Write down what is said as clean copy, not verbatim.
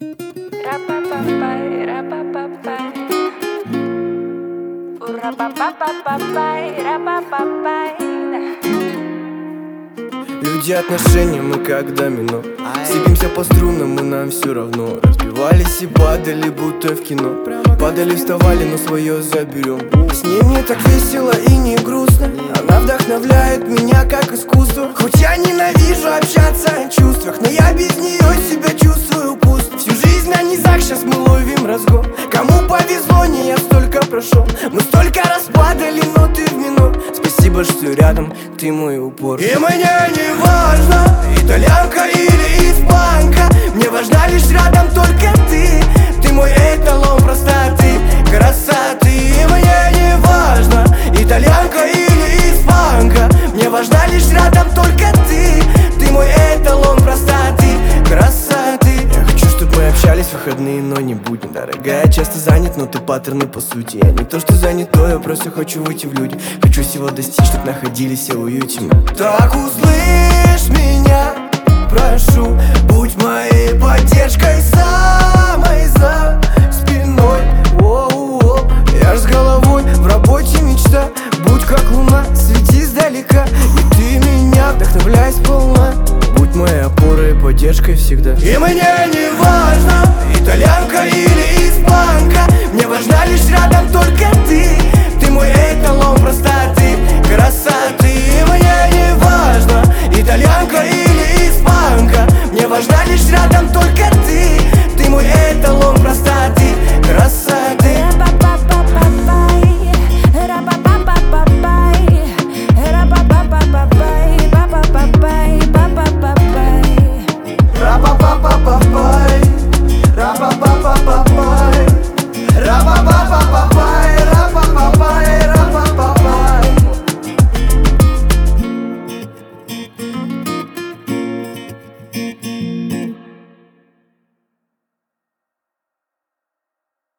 Люди, отношения, мы как домино. Сыпемся по струнам, и нам все равно. Разбивались и падали, будто в кино. Падали, вставали, но свое заберем. С ней мне так весело и не грустно. Она вдохновляет меня как искусство. Хоть я ненавижу общаться о чувствах, но я без нее себя чувствую пусто. Всю жизнь на низах, сейчас мы ловим разгон. Кому повезло, не я столько прошел. Мы столько раз падали, но ты в минор. Спасибо, что рядом, ты мой упор. И мне не важно, итальянка или испанка. Мне важна лишь рядом только ты. Ты мой эталон простоты, красоты. И мне не важно, итальянка или испанка. Мне важна лишь рядом только ты. Ты мой эталон простоты, красоты. Я хочу, чтобы мы общались в выходные, но не будни. Дорогая, я часто занят, но ты паттерны по сути. Я не то, что занятой, я просто хочу выйти в люди. Хочу всего достичь, чтоб находились все в уюте. Так услышь меня, прошу. Будь моей поддержкой, самой за спиной. О-о-о. Я ж с головой в работе мечта. Будь как луна, свети издалека. И ты меня вдохновляй сполна. Будь моей опорой и поддержкой всегда. И мне не важно, итальянка или испанка. Мне важна лишь рядом только ты. Ты мой эталон простоты, красоты. И мне не важно, итальянка или испанка. Мне важна лишь рядом только ты. Ты мой эталон простоты, красоты.